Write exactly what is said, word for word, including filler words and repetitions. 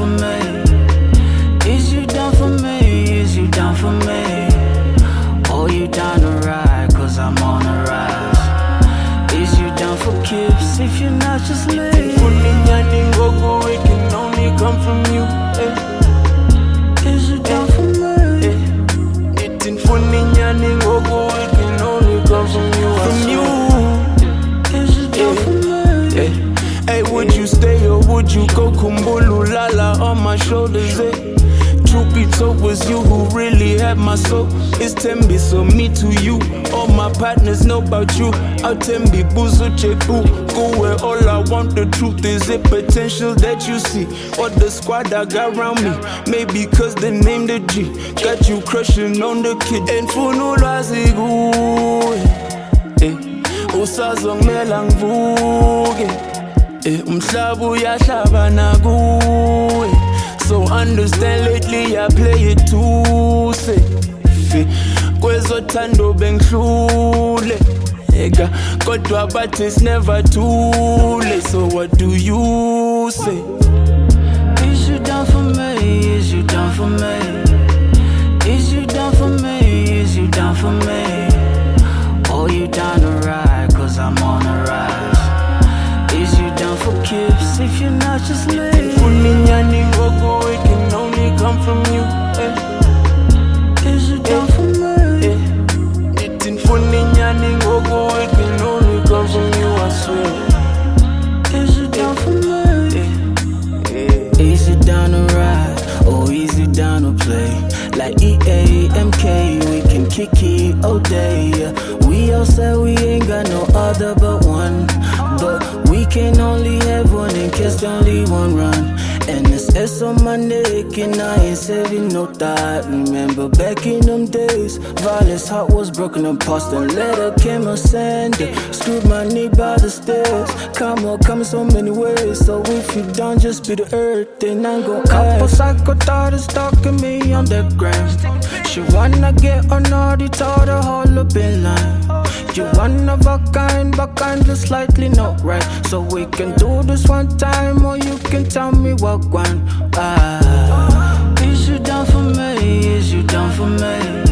for me? Is you down for me? Is you down for me? Oh, you down to ride, cause I'm on a rise. Is you down for kips? If you're not, just leave. It can only come from you. Eh. Is you down for me? Eh. It in funny nyani ngogo. It can only come from you. From you. Is you down for me? Eh. Hey, would you stay or would you go? Kumbulu lala on my shoulders. Eh. Truth be told, was you who really had my soul. It's tembi, so me to you. All my partners know about you. I'll tembi, buzu chepu. Go where all I want, the truth is it potential that you see. Or the squad I got around me. Maybe cause they named the G. Got you crushing on the kid. And for no lazigu. Eh, usazong melang vuge. Eh, umhlabu yahlaba naguwe. So understand lately I play it too safe. Kwezo tando benglule. Ega, kodwa but it's never too late. So what do you say? Is you down for me? Is you down for me? Is you down for me? Is you down for me? Oh, you down to ride, cause I'm on a rise. Is you down for kips? If you're not, just leave. It can only come from you. Eh. Is you down for me? Eh. It in funny nyani ngogo. It can only come from you, I swear. Is you down for me? Eh. Eh. Is you down to ride? Or is you down to play? Like E A M K, we can kick it all day. We all said we ain't got no other but one. But we can only have one in case only one run. And it's S on my neck and I ain't saving no thought. Remember back in them days, Violet's heart was broken apart. And later came a sender, screwed my knee by the stairs. Karma comes so many ways, so if you don't just be the earth, then I'm gon' couple psycho thoughts stalking me on the gram. She wanna get on naughty, told her hold up in line. You one of a kind, but kinda slightly not right. So we can do this one time, or you can tell me what one. Ah, is you down for me? Is you down for me?